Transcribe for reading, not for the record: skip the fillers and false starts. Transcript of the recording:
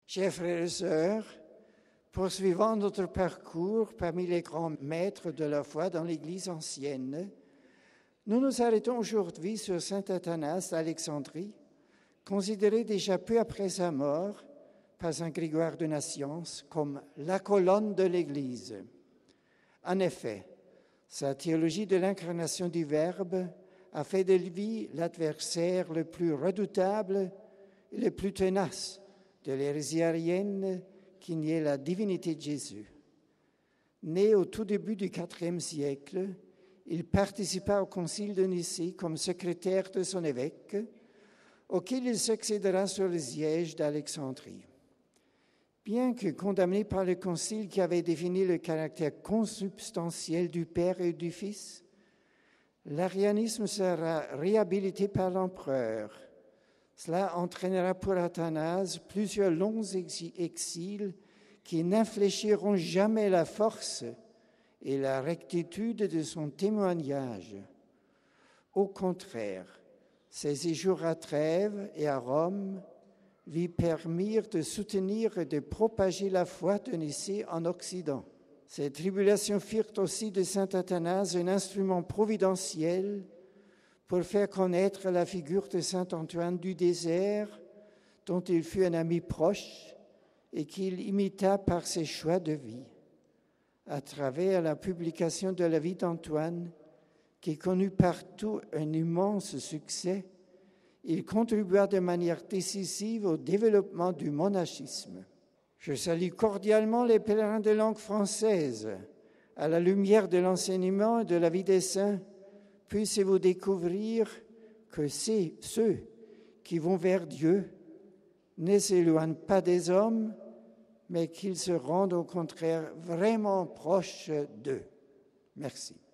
Chers frères et sœurs, poursuivant notre parcours parmi les grands maîtres de la foi dans l'Église ancienne, nous nous arrêtons aujourd'hui sur saint Athanase d'Alexandrie, considéré déjà peu après sa mort par saint Grégoire de Nazianze comme la colonne de l'Église. En effet, sa théologie de l'incarnation du Verbe a fait de lui l'adversaire le plus redoutable et le plus tenace de l'hérésie arienne qui niait la divinité de Jésus. Né au tout début du IVe siècle, il participa au concile de Nicée comme secrétaire de son évêque, auquel il succédera sur le siège d'Alexandrie. Bien que condamné par le concile qui avait défini le caractère consubstantiel du Père et du Fils, l'arianisme sera réhabilité par l'empereur. Cela entraînera pour Athanase plusieurs longs exils qui n'infléchiront jamais la force et la rectitude de son témoignage. Au contraire, ses séjours à Trèves et à Rome lui permirent de soutenir et de propager la foi de Nicée en Occident. Ces tribulations firent aussi de saint Athanase un instrument providentiel pour faire connaître la figure de saint Antoine du Désert, dont il fut un ami proche et qu'il imita par ses choix de vie. À travers la publication de la vie d'Antoine, qui connut partout un immense succès, il contribua de manière décisive au développement du monachisme. Je salue cordialement les pèlerins de langue française. À la lumière de l'enseignement et de la vie des saints, puissiez-vous découvrir que ceux qui vont vers Dieu ne s'éloignent pas des hommes, mais qu'ils se rendent au contraire vraiment proches d'eux. Merci.